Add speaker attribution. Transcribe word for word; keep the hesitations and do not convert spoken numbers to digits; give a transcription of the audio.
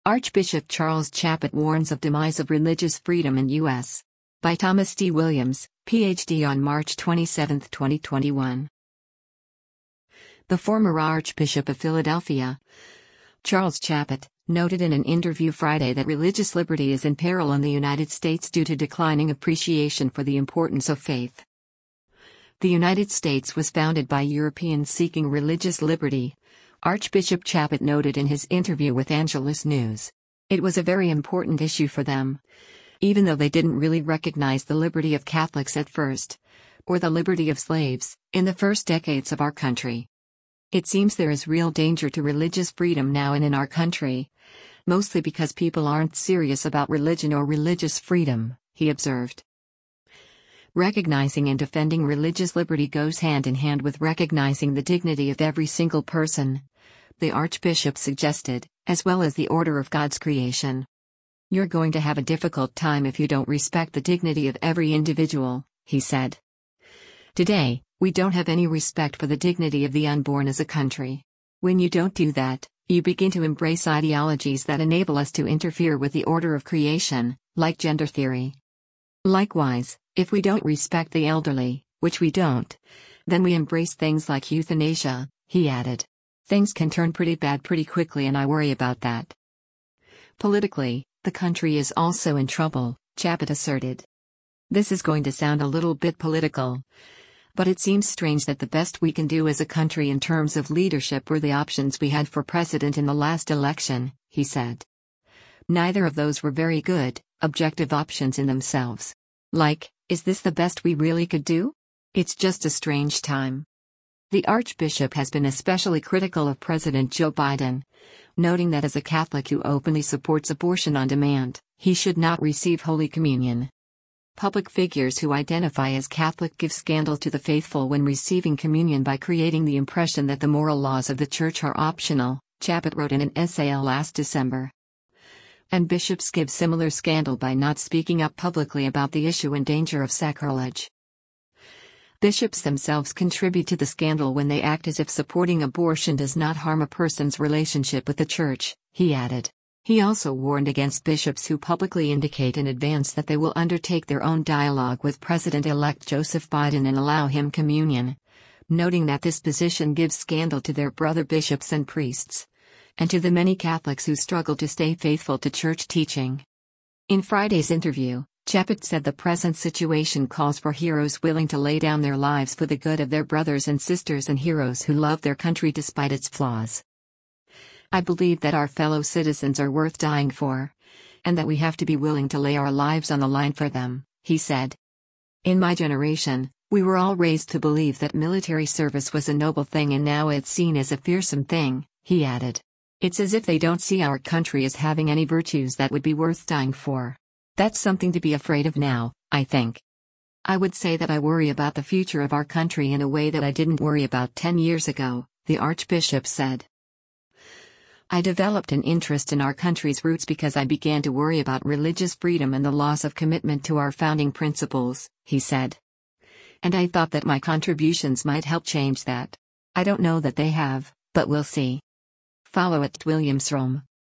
Speaker 1: Archbishop Charles Chaput warns of demise of religious freedom in U S By Thomas D. Williams, P H D on March twenty-seventh, twenty twenty-one. The former Archbishop of Philadelphia, Charles Chaput, noted in an interview Friday that religious liberty is in peril in the United States due to declining appreciation for the importance of faith. The United States was founded by Europeans seeking religious liberty, Archbishop Chaput noted in his interview with Angelus News. It was a very important issue for them, even though they didn't really recognize the liberty of Catholics at first, or the liberty of slaves, in the first decades of our country. It seems there is real danger to religious freedom now and in our country, mostly because people aren't serious about religion or religious freedom, he observed. Recognizing and defending religious liberty goes hand in hand with recognizing the dignity of every single person, the Archbishop suggested, as well as the order of God's creation. You're going to have a difficult time if you don't respect the dignity of every individual, he said. Today, we don't have any respect for the dignity of the unborn as a country. When you don't do that, you begin to embrace ideologies that enable us to interfere with the order of creation, like gender theory. Likewise, if we don't respect the elderly, which we don't, then we embrace things like euthanasia, he added. Things can turn pretty bad pretty quickly and I worry about that. Politically, the country is also in trouble, Chaput asserted. This is going to sound a little bit political, but it seems strange that the best we can do as a country in terms of leadership were the options we had for president in the last election, he said. Neither of those were very good, objective options in themselves. Like, is this the best we really could do? It's just a strange time. The Archbishop has been especially critical of President Joe Biden, noting that as a Catholic who openly supports abortion on demand, he should not receive Holy Communion. Public figures who identify as Catholic give scandal to the faithful when receiving communion by creating the impression that the moral laws of the Church are optional, Chaput wrote in an essay last December. And bishops give similar scandal by not speaking up publicly about the issue in danger of sacrilege. Bishops themselves contribute to the scandal when they act as if supporting abortion does not harm a person's relationship with the Church, he added. He also warned against bishops who publicly indicate in advance that they will undertake their own dialogue with President-elect Joseph Biden and allow him communion, noting that this position gives scandal to their brother bishops and priests, and to the many Catholics who struggle to stay faithful to Church teaching. In Friday's interview, Chaput said the present situation calls for heroes willing to lay down their lives for the good of their brothers and sisters and heroes who love their country despite its flaws. I believe that our fellow citizens are worth dying for, and that we have to be willing to lay our lives on the line for them, he said. In my generation, we were all raised to believe that military service was a noble thing and now it's seen as a fearsome thing, he added. It's as if they don't see our country as having any virtues that would be worth dying for. That's something to be afraid of now, I think. I would say that I worry about the future of our country in a way that I didn't worry about ten years ago, the Archbishop said. I developed an interest in our country's roots because I began to worry about religious freedom and the loss of commitment to our founding principles, he said. And I thought that my contributions might help change that. I don't know that they have, but we'll see. Follow at Williams Rome.